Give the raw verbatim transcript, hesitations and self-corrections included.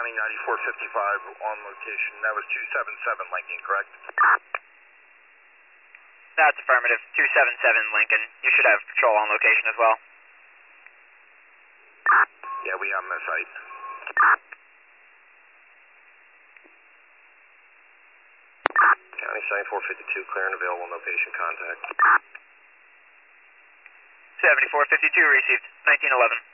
County ninety-four fifty-five on location. That was two seven seven Lincoln, correct? That's affirmative. two seven seven Lincoln. You should have patrol on location as well. Yeah, we have them at site. County seventy-four fifty-two, clear and available, no patient contact. seventy-four fifty-two received. nineteen eleven.